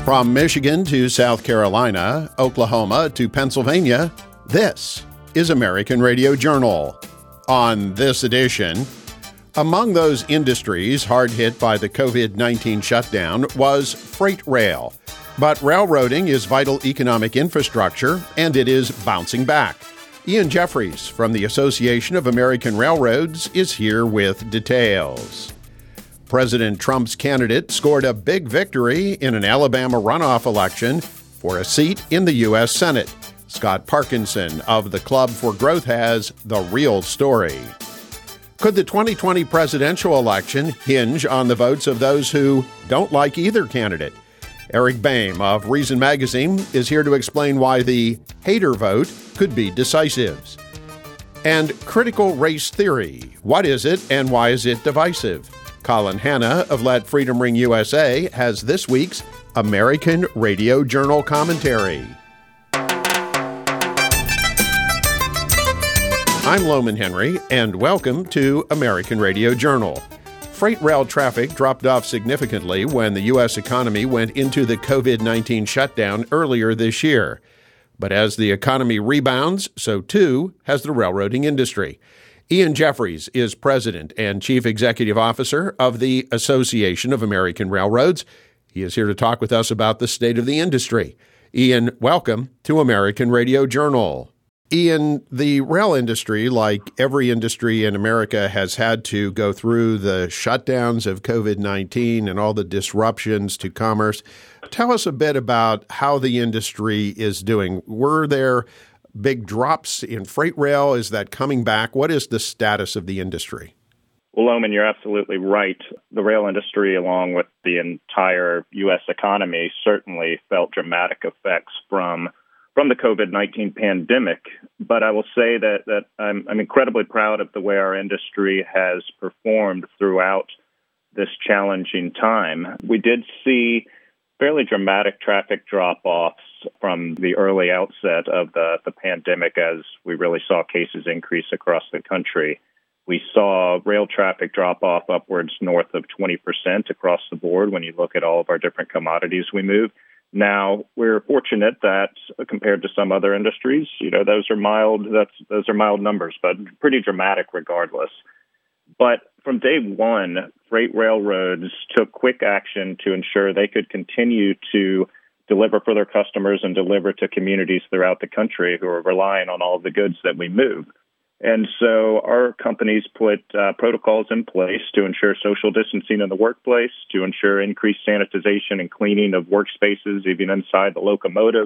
From Michigan to South Carolina, Oklahoma to Pennsylvania, this is American Radio Journal. On this edition, among those industries hard hit by the COVID-19 shutdown was freight rail. But railroading is vital economic infrastructure, and it is bouncing back. Ian Jeffries from the Association of American Railroads is here with details. President Trump's candidate scored a big victory in an Alabama runoff election for a seat in the U.S. Senate. Scott Parkinson of the Club for Growth has the real story. Could the 2020 presidential election hinge on the votes of those who don't like either candidate? Eric Boehm of Reason Magazine is here to explain why the hater vote could be decisive. And critical race theory, what is it and why is it divisive? Colin Hanna of Let Freedom Ring USA has this week's American Radio Journal commentary. I'm Loman Henry, and welcome to American Radio Journal. Freight rail traffic dropped off significantly when the U.S. economy went into the COVID-19 shutdown earlier this year. But as the economy rebounds, so too has the railroading industry. Ian Jeffries is President and Chief Executive Officer of the Association of American Railroads. He is here to talk with us about the state of the industry. Ian, welcome to American Radio Journal. Ian, the rail industry, like every industry in America, has had to go through the shutdowns of COVID-19 and all the disruptions to commerce. Tell us a bit about how the industry is doing. Were there big drops in freight rail? Is that coming back? What is the status of the industry? Well, Loman, you're absolutely right. The rail industry, along with the entire U.S. economy, certainly felt dramatic effects from the COVID-19 pandemic. But I will say that I'm incredibly proud of the way our industry has performed throughout this challenging time. We did see fairly dramatic traffic drop-offs from the early outset of the pandemic as we really saw cases increase across the country. We saw rail traffic drop off upwards north of 20% across the board when you look at all of our different commodities we move. Now, we're fortunate that compared to some other industries, those are mild numbers, but pretty dramatic regardless. But from day one, freight railroads took quick action to ensure they could continue to deliver for their customers and deliver to communities throughout the country who are relying on all of the goods that we move. And so our companies put protocols in place to ensure social distancing in the workplace, to ensure increased sanitization and cleaning of workspaces, even inside the locomotive,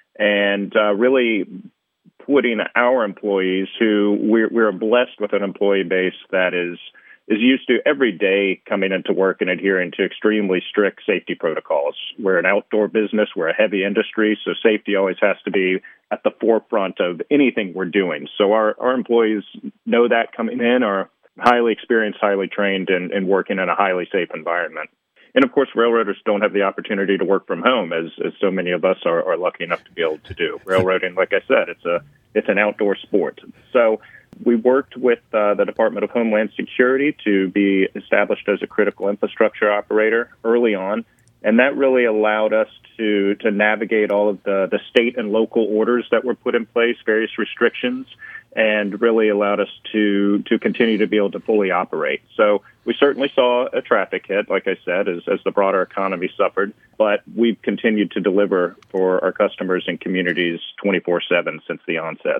and really putting our employees, who we're blessed with an employee base that is used to every day coming into work and adhering to extremely strict safety protocols. We're an outdoor business. We're a heavy industry, so safety always has to be at the forefront of anything we're doing. So our employees know that coming in, are highly experienced, highly trained, and working in a highly safe environment. And of course, railroaders don't have the opportunity to work from home, as so many of us are lucky enough to be able to do. Railroading, like I said, it's an outdoor sport. So we worked with the Department of Homeland Security to be established as a critical infrastructure operator early on, and that really allowed us to navigate all of the state and local orders that were put in place, various restrictions, and really allowed us to continue to be able to fully operate. So we certainly saw a traffic hit, like I said, as the broader economy suffered, but we've continued to deliver for our customers and communities 24/7 since the onset.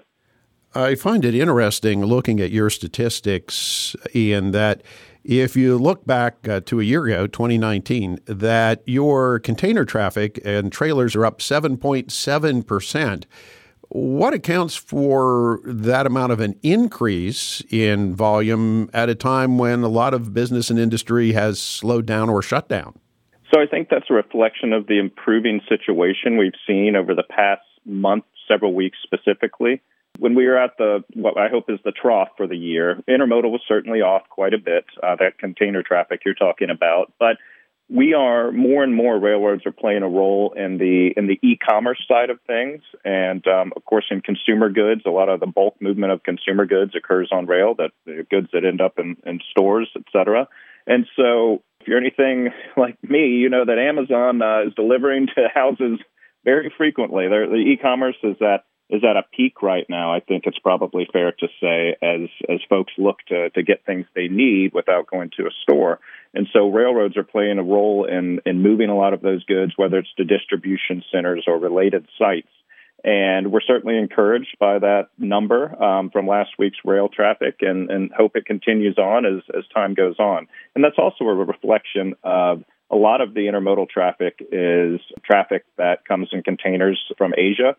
I find it interesting looking at your statistics, Ian, that if you look back to a year ago, 2019, that your container traffic and trailers are up 7.7%. What accounts for that amount of an increase in volume at a time when a lot of business and industry has slowed down or shut down? So I think that's a reflection of the improving situation we've seen over the past month, several weeks specifically. When we were at what I hope is the trough for the year, intermodal was certainly off quite a bit, that container traffic you're talking about. But we are more and more railroads are playing a role in the e-commerce side of things. And, of course, in consumer goods, a lot of the bulk movement of consumer goods occurs on rail, that goods that end up in stores, et cetera. And so you're anything like me, you know that Amazon is delivering to houses very frequently. The e-commerce is at a peak right now. I think it's probably fair to say as folks look to get things they need without going to a store. And so railroads are playing a role in moving a lot of those goods, whether it's to distribution centers or related sites. And we're certainly encouraged by that number from last week's rail traffic and hope it continues on as time goes on. And that's also a reflection of a lot of the intermodal traffic is traffic that comes in containers from Asia.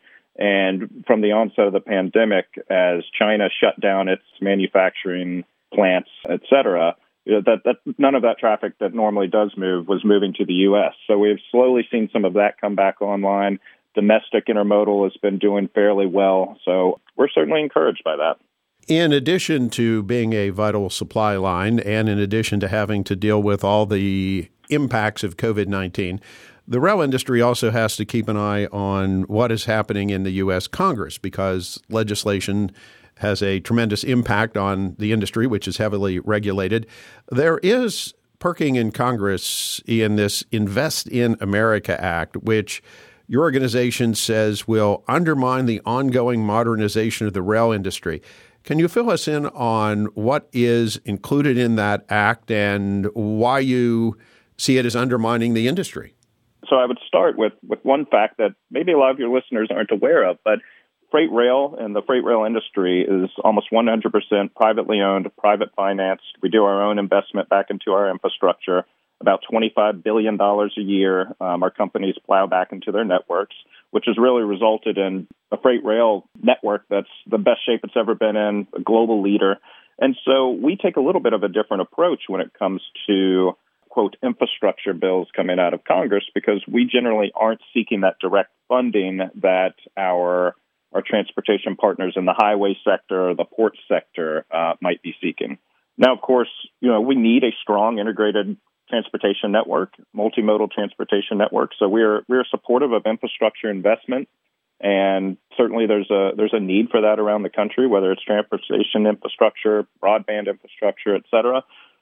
And from the onset of the pandemic, as China shut down its manufacturing plants, et cetera, that none of that traffic that normally does move was moving to the U.S. So we've slowly seen some of that come back online. Domestic intermodal has been doing fairly well. So we're certainly encouraged by that. In addition to being a vital supply line, and in addition to having to deal with all the impacts of COVID-19, the rail industry also has to keep an eye on what is happening in the U.S. Congress, because legislation has a tremendous impact on the industry, which is heavily regulated. There is perking in Congress in this Invest in America Act, which your organization says will undermine the ongoing modernization of the rail industry. Can you fill us in on what is included in that act and why you see it as undermining the industry? So I would start with one fact that maybe a lot of your listeners aren't aware of, but freight rail and the freight rail industry is almost 100% privately owned, private financed. We do our own investment back into our infrastructure, about $25 billion a year. Our companies plow back into their networks, which has really resulted in a freight rail network that's the best shape it's ever been in, a global leader. And so we take a little bit of a different approach when it comes to, quote, infrastructure bills coming out of Congress, because we generally aren't seeking that direct funding that our transportation partners in the highway sector or the port sector might be seeking. Now, of course, we need a strong integrated transportation network, multimodal transportation network. So we're supportive of infrastructure investment, and certainly there's a need for that around the country, whether it's transportation infrastructure, broadband infrastructure, et cetera.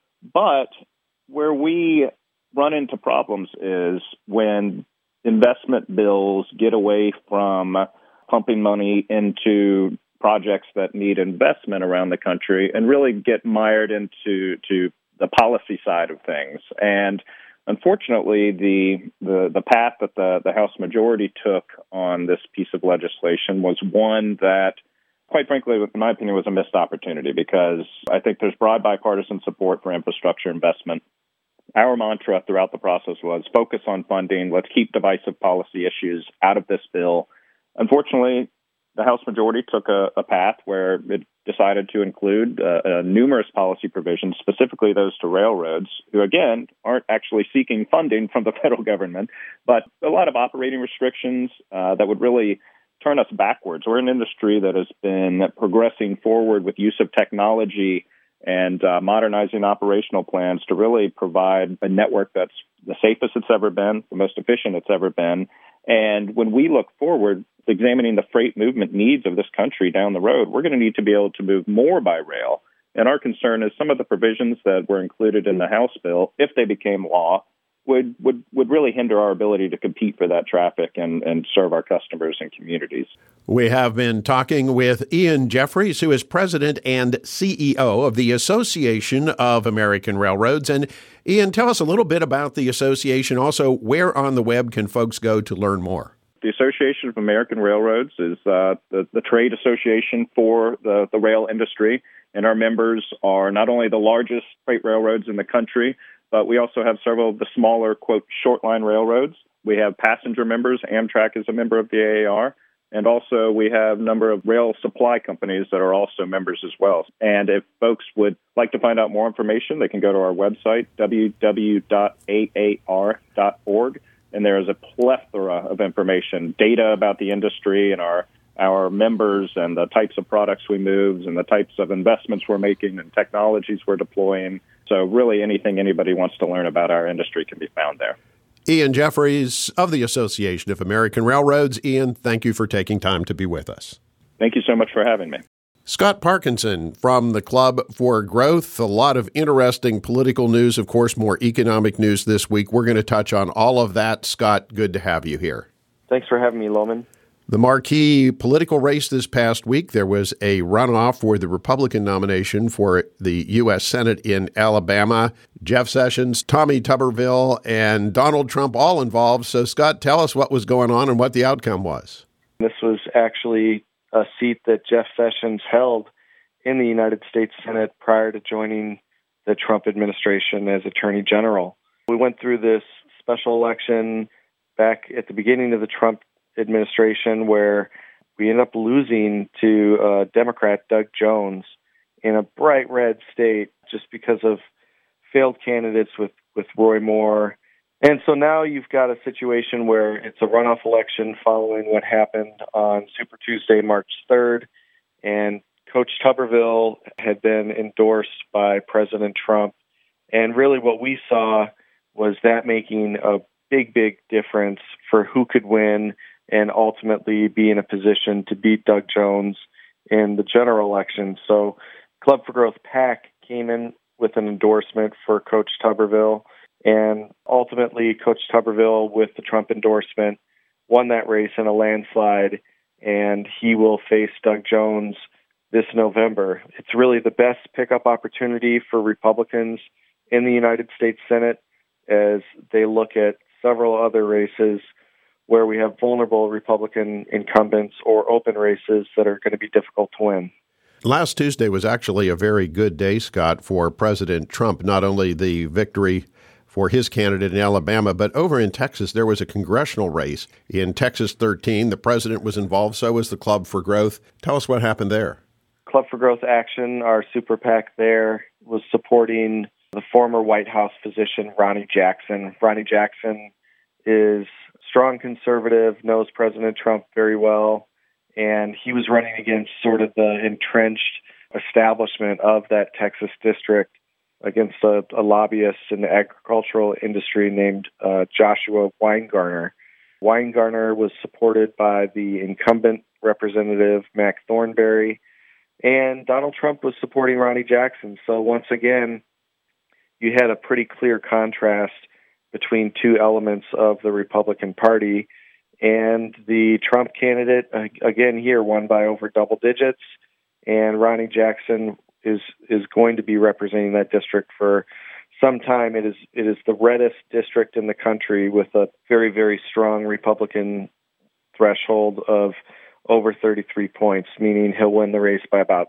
But where we run into problems is when investment bills get away from pumping money into projects that need investment around the country and really get mired into the policy side of things. And unfortunately, the path that the House majority took on this piece of legislation was one that, quite frankly, in my opinion, was a missed opportunity, because I think there's broad bipartisan support for infrastructure investment. Our mantra throughout the process was focus on funding. Let's keep divisive policy issues out of this bill. Unfortunately, the House majority took a path where it decided to include numerous policy provisions, specifically those to railroads, who, again, aren't actually seeking funding from the federal government, but a lot of operating restrictions that would really turn us backwards. We're an industry that has been progressing forward with use of technology and modernizing operational plans to really provide a network that's the safest it's ever been, the most efficient it's ever been. And when we look forward, examining the freight movement needs of this country down the road, we're going to need to be able to move more by rail. And our concern is some of the provisions that were included in the House bill, if they became law, would really hinder our ability to compete for that traffic and serve our customers and communities. We have been talking with Ian Jeffries, who is president and CEO of the Association of American Railroads. And Ian, tell us a little bit about the association. Also, where on the web can folks go to learn more? The Association of American Railroads is the trade association for the rail industry, and our members are not only the largest freight railroads in the country, but we also have several of the smaller, quote, short-line railroads. We have passenger members. Amtrak is a member of the AAR. And also we have a number of rail supply companies that are also members as well. And if folks would like to find out more information, they can go to our website, www.aar.org. And there is a plethora of information, data about the industry and our members and the types of products we move and the types of investments we're making and technologies we're deploying. So really anything anybody wants to learn about our industry can be found there. Ian Jeffries of the Association of American Railroads. Ian, thank you for taking time to be with us. Thank you so much for having me. Scott Parkinson from the Club for Growth. A lot of interesting political news, of course, more economic news this week. We're going to touch on all of that. Scott, good to have you here. Thanks for having me, Loman. The marquee political race this past week, there was a runoff for the Republican nomination for the U.S. Senate in Alabama. Jeff Sessions, Tommy Tuberville, and Donald Trump all involved. So, Scott, tell us what was going on and what the outcome was. This was actually a seat that Jeff Sessions held in the United States Senate prior to joining the Trump administration as Attorney General. We went through this special election back at the beginning of the Trump administration where we ended up losing to Democrat Doug Jones in a bright red state just because of failed candidates with Roy Moore. And so now you've got a situation where it's a runoff election following what happened on Super Tuesday, March 3rd, and Coach Tuberville had been endorsed by President Trump. And really what we saw was that making a big, big difference for who could win and ultimately be in a position to beat Doug Jones in the general election. So Club for Growth PAC came in with an endorsement for Coach Tuberville. And ultimately, Coach Tuberville, with the Trump endorsement, won that race in a landslide, and he will face Doug Jones this November. It's really the best pickup opportunity for Republicans in the United States Senate as they look at several other races where we have vulnerable Republican incumbents or open races that are going to be difficult to win. Last Tuesday was actually a very good day, Scott, for President Trump. Not only the victory for his candidate in Alabama, but over in Texas, there was a congressional race. In Texas 13, the president was involved, so was the Club for Growth. Tell us what happened there. Club for Growth Action, our super PAC there, was supporting the former White House physician, Ronny Jackson. Ronny Jackson is strong conservative, knows President Trump very well, and he was running against sort of the entrenched establishment of that Texas district against a lobbyist in the agricultural industry named Joshua Weingarner. Weingarner was supported by the incumbent representative, Mac Thornberry, and Donald Trump was supporting Ronny Jackson. So once again, you had a pretty clear contrast between two elements of the Republican Party, and the Trump candidate, again here, won by over double digits, and Ronny Jackson is going to be representing that district for some time. It is the reddest district in the country with a very, very strong Republican threshold of over 33 points, meaning he'll win the race by about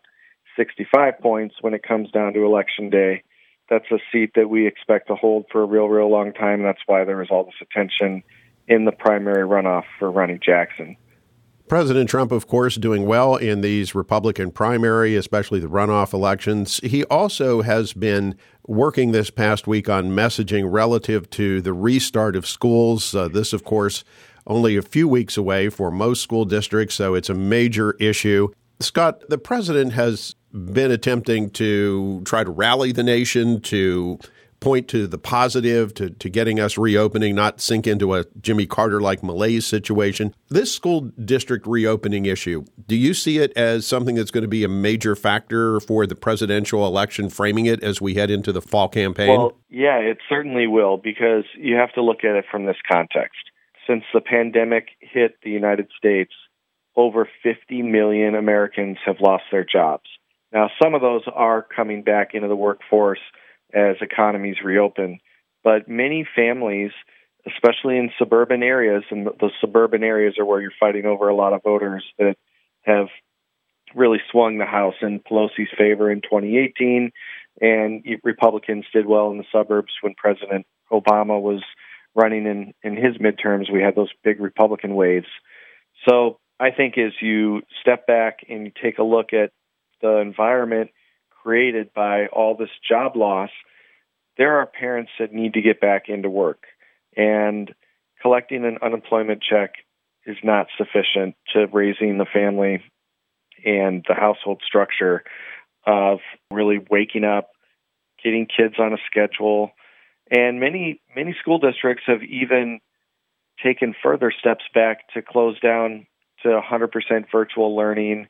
65 points when it comes down to Election Day. That's a seat that we expect to hold for a real, real long time. That's why there was all this attention in the primary runoff for Ronny Jackson. President Trump, of course, doing well in these Republican primary, especially the runoff elections. He also has been working this past week on messaging relative to the restart of schools. This, of course, only a few weeks away for most school districts, so it's a major issue. Scott, the president has been attempting to try to rally the nation, to point to the positive, to getting us reopening, not sink into a Jimmy Carter-like malaise situation. This school district reopening issue, do you see it as something that's going to be a major factor for the presidential election, framing it as we head into the fall campaign? Well, yeah, it certainly will, because you have to look at it from this context. Since the pandemic hit the United States, over 50 million Americans have lost their jobs. Now, some of those are coming back into the workforce as economies reopen. But many families, especially in suburban areas, and the suburban areas are where you're fighting over a lot of voters that have really swung the House in Pelosi's favor in 2018, and Republicans did well in the suburbs when President Obama was running in his midterms. We had those big Republican waves. So I think as you step back and you take a look at the environment created by all this job loss, there are parents that need to get back into work. And collecting an unemployment check is not sufficient to raising the family and the household structure of really waking up, getting kids on a schedule. And many school districts have even taken further steps back to close down to 100% virtual learning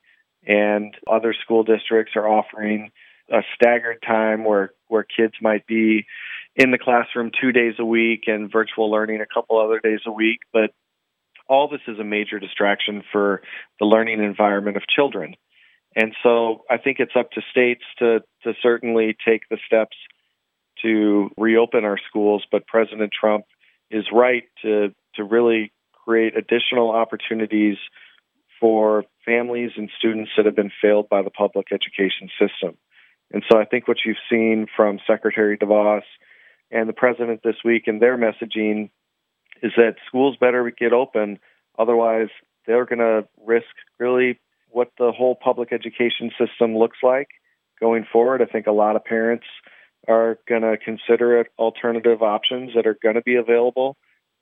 and other school districts are offering a staggered time where kids might be in the classroom 2 days a week and virtual learning a couple other days a week. But all this is a major distraction for the learning environment of children. And so I think it's up to states to certainly take the steps to reopen our schools. But President Trump is right to really create additional opportunities for families and students that have been failed by the public education system. And so I think what you've seen from Secretary DeVos and the president this week in their messaging is that schools better get open. Otherwise, they're going to risk really what the whole public education system looks like going forward. I think a lot of parents are going to consider alternative options that are going to be available.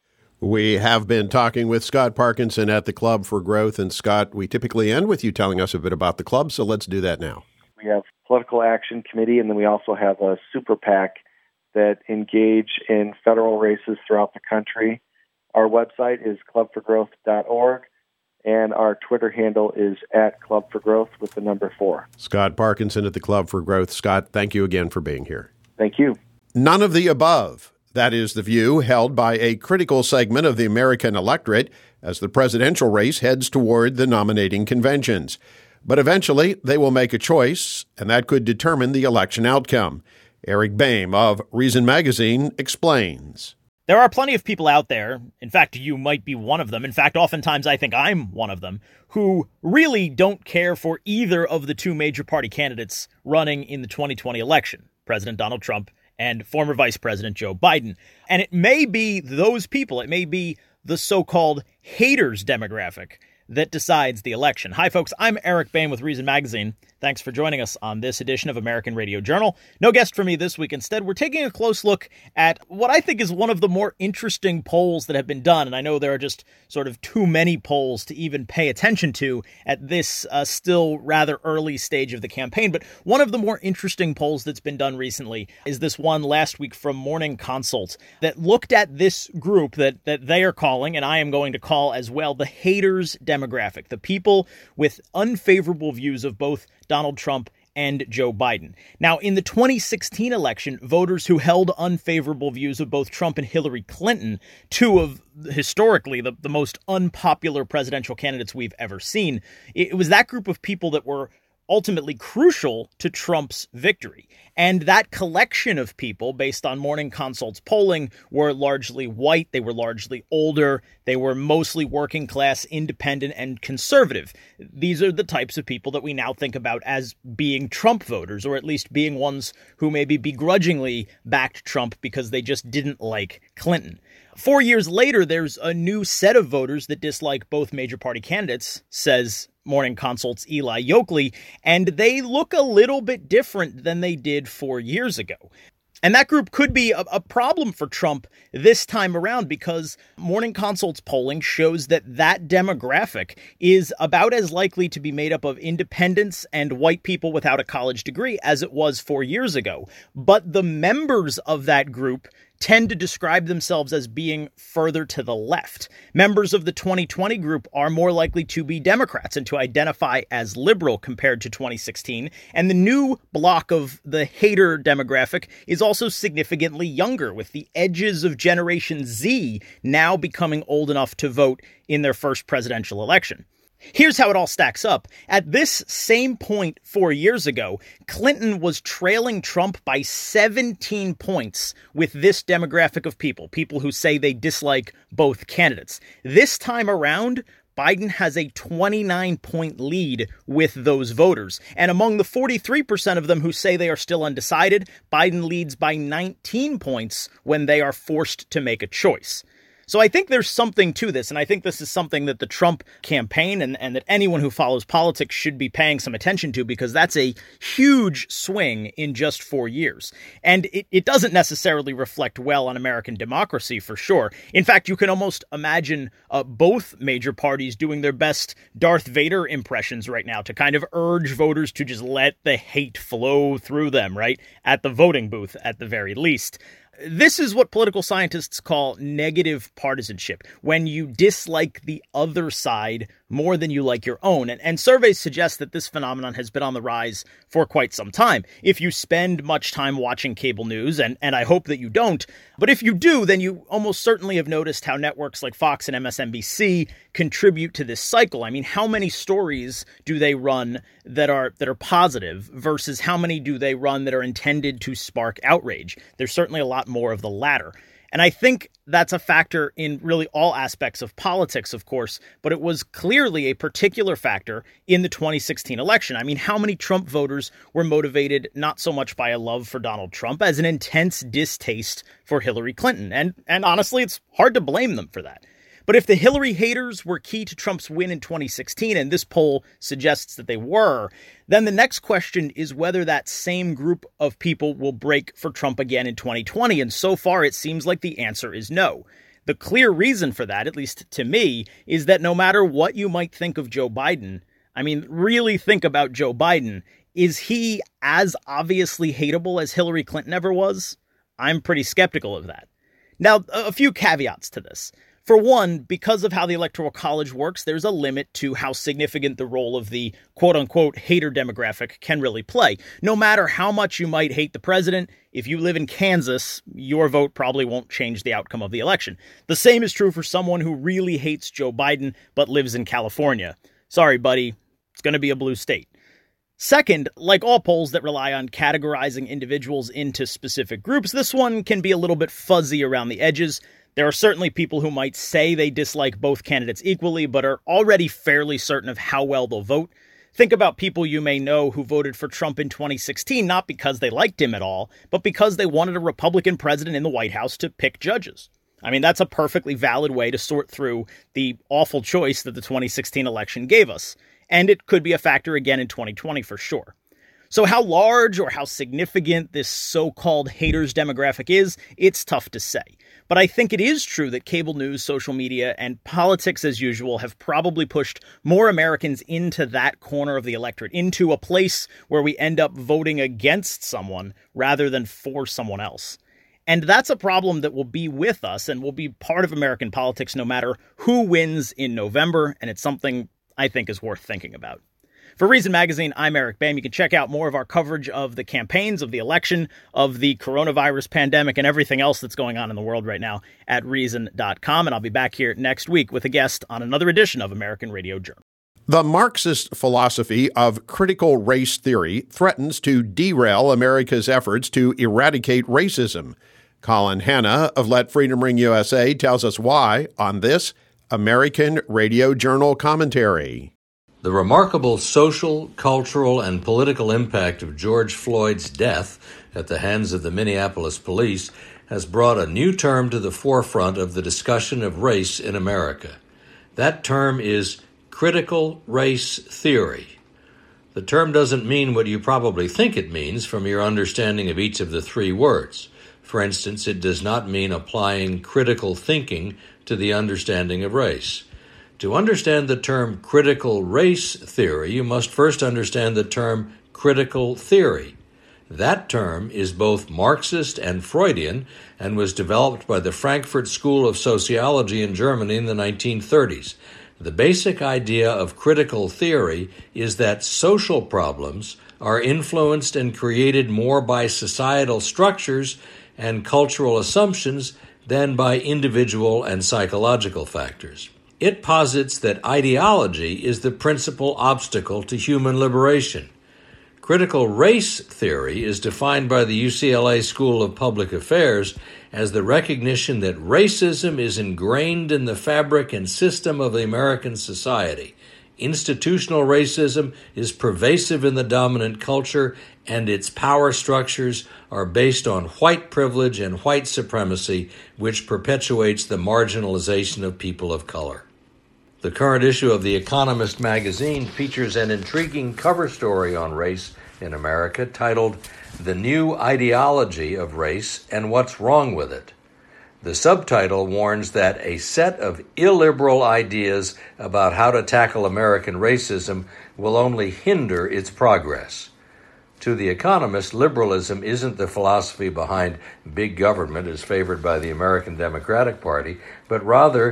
We have been talking with Scott Parkinson at the Club for Growth. And Scott, we typically end with you telling us a bit about the club, so let's do that now. We have Political Action Committee, and then we also have a super PAC that engage in federal races throughout the country. Our website is clubforgrowth.org, and our Twitter handle is @clubforgrowth with the number 4. Scott Parkinson at the Club for Growth. Scott, thank you again for being here. Thank you. None of the above. That is the view held by a critical segment of the American electorate as the presidential race heads toward the nominating conventions. But eventually, they will make a choice, and that could determine the election outcome. Eric Boehm of Reason Magazine explains. There are plenty of people out there, in fact, you might be one of them, in fact, oftentimes I think I'm one of them, who really don't care for either of the two major party candidates running in the 2020 election, President Donald Trump and former Vice President Joe Biden. And it may be those people, it may be the so-called haters demographic that decides the election. Hi, folks. I'm Eric Boehm with Reason Magazine. Thanks for joining us on this edition of American Radio Journal. No guest for me this week. Instead, we're taking a close look at what I think is one of the more interesting polls that have been done. And I know there are just sort of too many polls to even pay attention to at this still rather early stage of the campaign. But one of the more interesting polls that's been done recently is this one last week from Morning Consult that looked at this group that they are calling, and I am going to call as well, the haters demographic, the people with unfavorable views of both Donald Trump and Joe Biden. Now, in the 2016 election, voters who held unfavorable views of both Trump and Hillary Clinton, two of historically the most unpopular presidential candidates we've ever seen, it was that group of people that were ultimately crucial to Trump's victory. And that collection of people, based on Morning Consult's polling, were largely white, they were largely older, they were mostly working class, independent, and conservative. These are the types of people that we now think about as being Trump voters, or at least being ones who maybe begrudgingly backed Trump because they just didn't like Clinton. 4 years later, there's a new set of voters that dislike both major party candidates, says Morning Consult's Eli Yokley, and they look a little bit different than they did 4 years ago. And that group could be a problem for Trump this time around because Morning Consult's polling shows that demographic is about as likely to be made up of independents and white people without a college degree as it was 4 years ago. But the members of that group tend to describe themselves as being further to the left. Members of the 2020 group are more likely to be Democrats and to identify as liberal compared to 2016. And the new block of the hater demographic is also significantly younger, with the edges of Generation Z now becoming old enough to vote in their first presidential election. Here's how it all stacks up. At this same point 4 years ago, Clinton was trailing Trump by 17 points with this demographic of people who say they dislike both candidates. This time around, Biden has a 29-point lead with those voters. And among the 43% of them who say they are still undecided, Biden leads by 19 points when they are forced to make a choice. So I think there's something to this, and I think this is something that the Trump campaign and that anyone who follows politics should be paying some attention to, because that's a huge swing in just 4 years. And it doesn't necessarily reflect well on American democracy, for sure. In fact, you can almost imagine both major parties doing their best Darth Vader impressions right now to kind of urge voters to just let the hate flow through them, right? At the voting booth, at the very least. This is what political scientists call negative partisanship, when you dislike the other side more than you like your own. And surveys suggest that this phenomenon has been on the rise for quite some time. If you spend much time watching cable news, and I hope that you don't, but if you do, then you almost certainly have noticed how networks like Fox and MSNBC contribute to this cycle. I mean, how many stories do they run that are positive versus how many do they run that are intended to spark outrage? There's certainly a lot more of the latter. And I think that's a factor in really all aspects of politics, of course, but it was clearly a particular factor in the 2016 election. I mean, how many Trump voters were motivated not so much by a love for Donald Trump as an intense distaste for Hillary Clinton? And honestly, it's hard to blame them for that. But if the Hillary haters were key to Trump's win in 2016, and this poll suggests that they were, then the next question is whether that same group of people will break for Trump again in 2020. And so far, it seems like the answer is no. The clear reason for that, at least to me, is that no matter what you might think of Joe Biden, I mean, really think about Joe Biden. Is he as obviously hateable as Hillary Clinton ever was? I'm pretty skeptical of that. Now, a few caveats to this. For one, because of how the Electoral College works, there's a limit to how significant the role of the quote-unquote hater demographic can really play. No matter how much you might hate the president, if you live in Kansas, your vote probably won't change the outcome of the election. The same is true for someone who really hates Joe Biden but lives in California. Sorry, buddy, it's going to be a blue state. Second, like all polls that rely on categorizing individuals into specific groups, this one can be a little bit fuzzy around the edges. There are certainly people who might say they dislike both candidates equally, but are already fairly certain of how well they'll vote. Think about people you may know who voted for Trump in 2016, not because they liked him at all, but because they wanted a Republican president in the White House to pick judges. I mean, that's a perfectly valid way to sort through the awful choice that the 2016 election gave us. And it could be a factor again in 2020 for sure. So how large or how significant this so-called haters demographic is, it's tough to say. But I think it is true that cable news, social media, and politics as usual have probably pushed more Americans into that corner of the electorate, into a place where we end up voting against someone rather than for someone else. And that's a problem that will be with us and will be part of American politics no matter who wins in November, and it's something I think is worth thinking about. For Reason Magazine, I'm Eric Boehm. You can check out more of our coverage of the campaigns, of the election, of the coronavirus pandemic, and everything else that's going on in the world right now at Reason.com. And I'll be back here next week with a guest on another edition of American Radio Journal. The Marxist philosophy of critical race theory threatens to derail America's efforts to eradicate racism. Colin Hanna of Let Freedom Ring USA tells us why on this American Radio Journal commentary. The remarkable social, cultural, and political impact of George Floyd's death at the hands of the Minneapolis police has brought a new term to the forefront of the discussion of race in America. That term is critical race theory. The term doesn't mean what you probably think it means from your understanding of each of the three words. For instance, it does not mean applying critical thinking to the understanding of race. To understand the term critical race theory, you must first understand the term critical theory. That term is both Marxist and Freudian and was developed by the Frankfurt School of Sociology in Germany in the 1930s. The basic idea of critical theory is that social problems are influenced and created more by societal structures and cultural assumptions than by individual and psychological factors. It posits that ideology is the principal obstacle to human liberation. Critical race theory is defined by the UCLA School of Public Affairs as the recognition that racism is ingrained in the fabric and system of the American society. Institutional racism is pervasive in the dominant culture, and its power structures are based on white privilege and white supremacy, which perpetuates the marginalization of people of color. The current issue of The Economist magazine features an intriguing cover story on race in America titled "The New Ideology of Race and What's Wrong with It." The subtitle warns that a set of illiberal ideas about how to tackle American racism will only hinder its progress. To The Economist, liberalism isn't the philosophy behind big government as favored by the American Democratic Party, but rather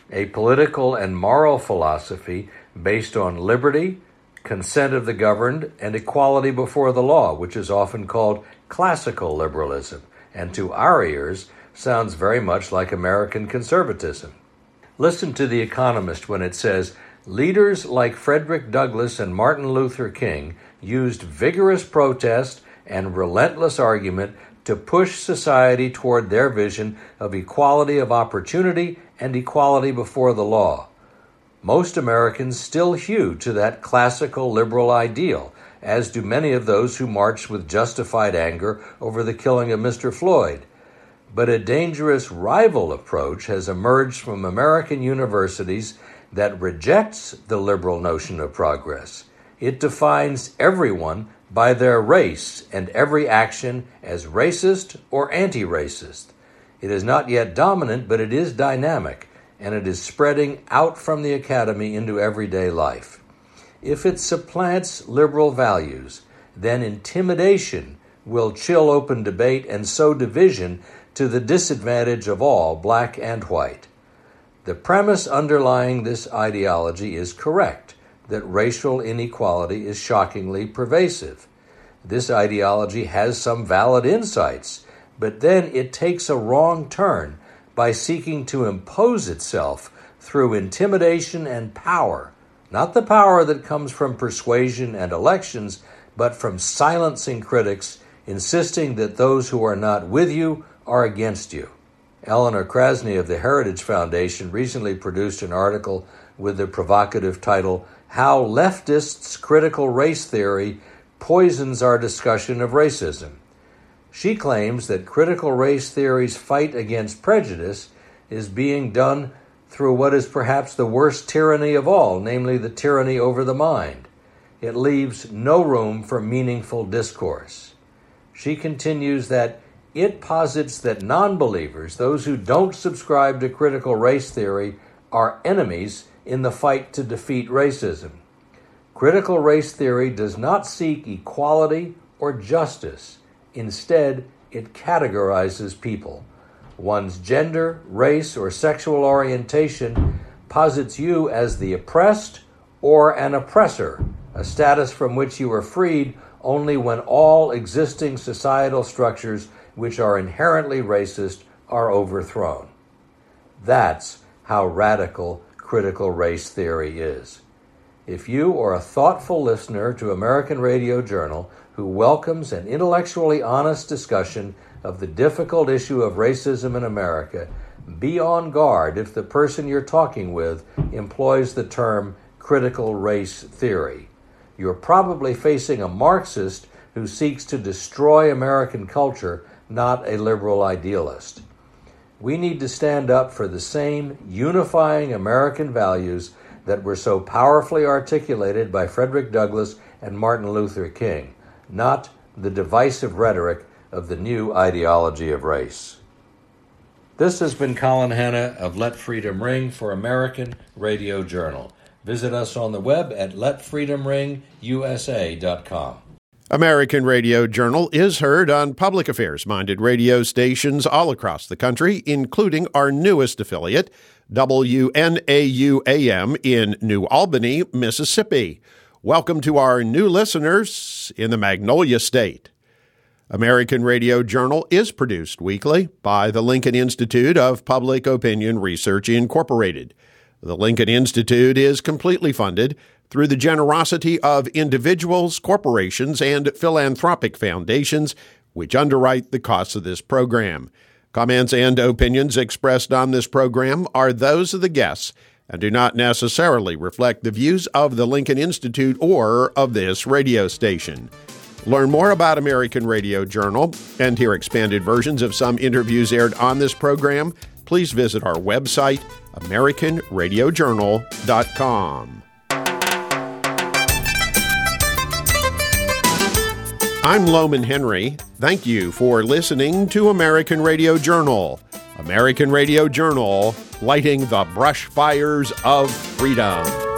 a political and moral philosophy based on liberty, consent of the governed, and equality before the law, which is often called classical liberalism, and to our ears sounds very much like American conservatism. Listen to The Economist when it says, leaders like Frederick Douglass and Martin Luther King used vigorous protest and relentless argument to push society toward their vision of equality of opportunity and equality before the law. Most Americans still hew to that classical liberal ideal, as do many of those who marched with justified anger over the killing of Mr. Floyd. But a dangerous rival approach has emerged from American universities that rejects the liberal notion of progress. It defines everyone by their race and every action as racist or anti-racist. It is not yet dominant, but it is dynamic, and it is spreading out from the academy into everyday life. If it supplants liberal values, then intimidation will chill open debate and sow division to the disadvantage of all, black and white. The premise underlying this ideology is correct, that racial inequality is shockingly pervasive. This ideology has some valid insights, but then it takes a wrong turn by seeking to impose itself through intimidation and power, not the power that comes from persuasion and elections, but from silencing critics, insisting that those who are not with you are against you. Eleanor Krasny of the Heritage Foundation recently produced an article with the provocative title, How Leftists' Critical Race Theory Poisons Our Discussion of Racism. She claims that critical race theory's fight against prejudice is being done through what is perhaps the worst tyranny of all, namely the tyranny over the mind. It leaves no room for meaningful discourse. She continues that it posits that non-believers, those who don't subscribe to critical race theory, are enemies in the fight to defeat racism. Critical race theory does not seek equality or justice. Instead, it categorizes people. One's gender, race, or sexual orientation posits you as the oppressed or an oppressor, a status from which you are freed only when all existing societal structures which are inherently racist are overthrown. That's how radical critical race theory is. If you are a thoughtful listener to American Radio Journal who welcomes an intellectually honest discussion of the difficult issue of racism in America, be on guard if the person you're talking with employs the term critical race theory. You're probably facing a Marxist who seeks to destroy American culture, not a liberal idealist. We need to stand up for the same unifying American values that were so powerfully articulated by Frederick Douglass and Martin Luther King, not the divisive rhetoric of the new ideology of race. This has been Colin Hanna of Let Freedom Ring for American Radio Journal. Visit us on the web at letfreedomringusa.com. American Radio Journal is heard on public affairs-minded radio stations all across the country, including our newest affiliate, WNAU-AM in New Albany, Mississippi. Welcome to our new listeners in the Magnolia State. American Radio Journal is produced weekly by the Lincoln Institute of Public Opinion Research, Incorporated. The Lincoln Institute is completely funded through the generosity of individuals, corporations, and philanthropic foundations, which underwrite the costs of this program. Comments and opinions expressed on this program are those of the guests and do not necessarily reflect the views of the Lincoln Institute or of this radio station. Learn more about American Radio Journal and hear expanded versions of some interviews aired on this program. Please visit our website, AmericanRadioJournal.com. I'm Loman Henry. Thank you for listening to American Radio Journal. American Radio Journal, lighting the brush fires of freedom.